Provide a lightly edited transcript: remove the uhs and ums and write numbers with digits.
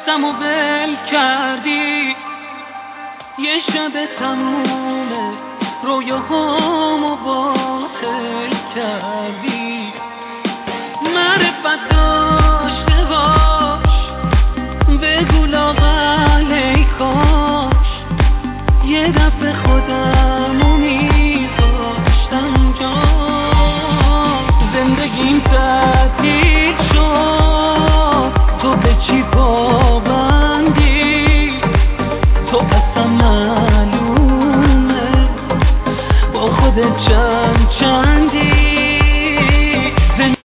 دستمو ول کردی، یه شب تموم رویاهامو باطل کردی.